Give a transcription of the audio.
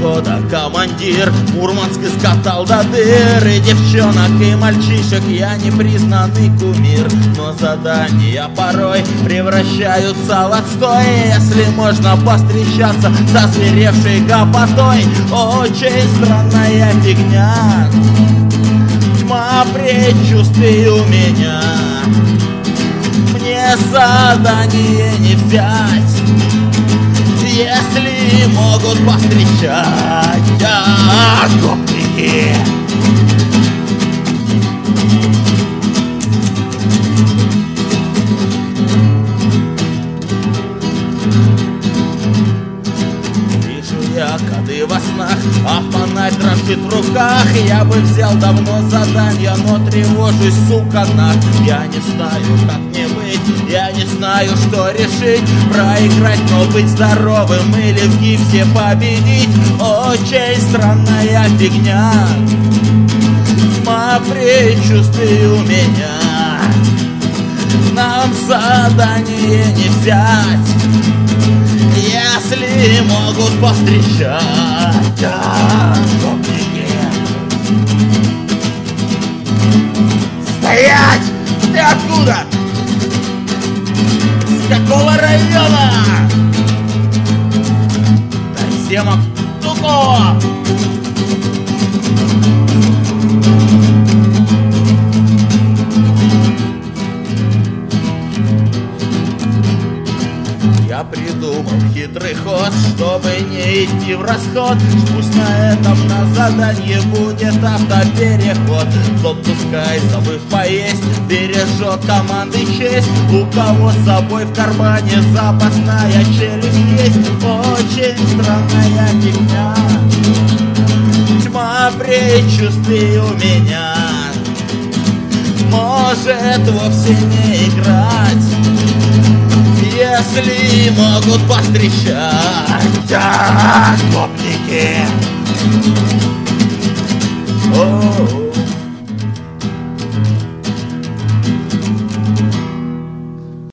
взвода командир. Мурманск искатал до дыр, и девчонок, и мальчишек я непризнанный кумир. Но задания порой превращаются в отстой, если можно повстречаться со свиревшей гопотой. Очень странная фигня, тьма предчувствий у меня. Мне задание не взять, если могут повстречать гопники. Коды во снах, а фонарь дрожит в руках. Я бы взял давно задание, но тревожусь, сука, нах. Я не знаю, как мне быть, я не знаю, что решить. Проиграть, но быть здоровым или в гипсе победить. Очень странная фигня, тьма предчувствий у меня. Нам задание не взять, если могут повстречать гопники. Стоять! Ты откуда? С какого района? Тасемок, Тукова! Я придумал хитрый ход, чтобы не идти в расход. Пусть на этом на задании будет автопереход. Тот, пускай, забыв поесть, бережет команды честь. У кого с собой в кармане запасная челюсть есть. Очень странная фигня, тьма предчувствий у меня. Может вовсе не играть, если могут повстречать гопники.